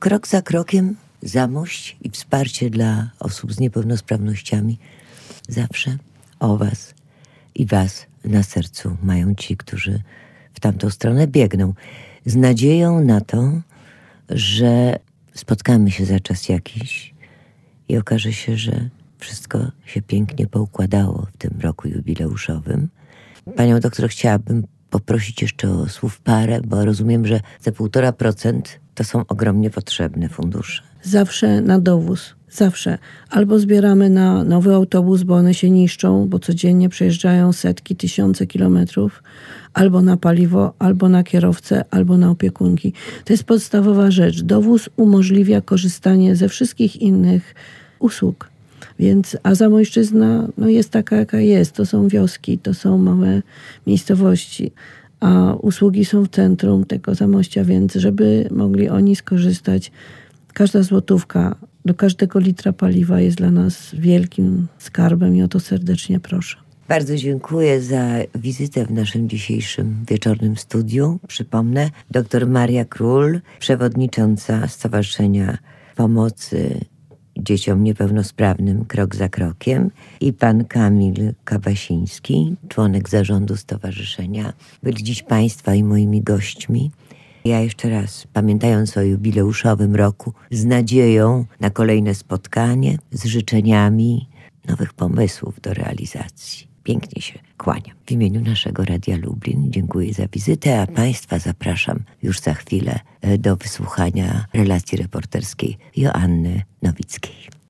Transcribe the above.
Krok za krokiem Zamość i wsparcie dla osób z niepełnosprawnościami zawsze o was i was na sercu mają ci, którzy w tamtą stronę biegną. Z nadzieją na to, że spotkamy się za czas jakiś i okaże się, że wszystko się pięknie poukładało w tym roku jubileuszowym. Panią doktor chciałabym poprosić jeszcze o słów parę, bo rozumiem, że te 1,5% to są ogromnie potrzebne fundusze. Zawsze na dowóz. Zawsze. Albo zbieramy na nowy autobus, bo one się niszczą, bo codziennie przejeżdżają setki, tysiące kilometrów, albo na paliwo, albo na kierowcę, albo na opiekunki. To jest podstawowa rzecz. Dowóz umożliwia korzystanie ze wszystkich innych usług. Więc, a Zamojszczyzna jest taka, jaka jest. To są wioski, to są małe miejscowości, a usługi są w centrum tego Zamościa, więc żeby mogli oni skorzystać, każda złotówka do każdego litra paliwa jest dla nas wielkim skarbem i o to serdecznie proszę. Bardzo dziękuję za wizytę w naszym dzisiejszym wieczornym studiu. Przypomnę, dr Maria Król, przewodnicząca Stowarzyszenia Pomocy Dzieciom Niepełnosprawnym Krok za Krokiem, i pan Kamil Kabasiński, członek zarządu stowarzyszenia, byli dziś państwa i moimi gośćmi. Ja jeszcze raz, pamiętając o jubileuszowym roku, z nadzieją na kolejne spotkanie, z życzeniami nowych pomysłów do realizacji. Pięknie się kłaniam. W imieniu naszego Radia Lublin dziękuję za wizytę, a państwa zapraszam już za chwilę do wysłuchania relacji reporterskiej Joanny Nowickiej.